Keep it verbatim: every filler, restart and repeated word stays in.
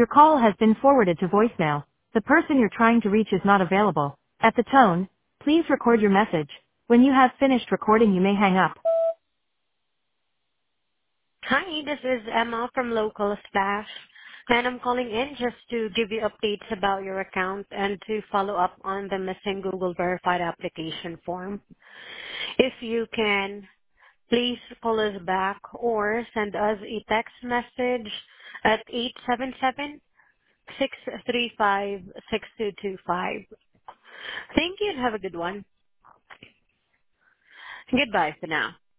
Your call has been forwarded to voicemail. The person you're trying to reach is not available. At the tone, please record your message. When you have finished recording, you may hang up. Hi, this is Emma from Local Staff, and I'm calling in just to give you updates about your account and to follow up on the missing Google Verified application form. If you can, please call us back or send us a text message at eight seven seven, six three five, six two two five. Thank you and have a good one. Goodbye for now.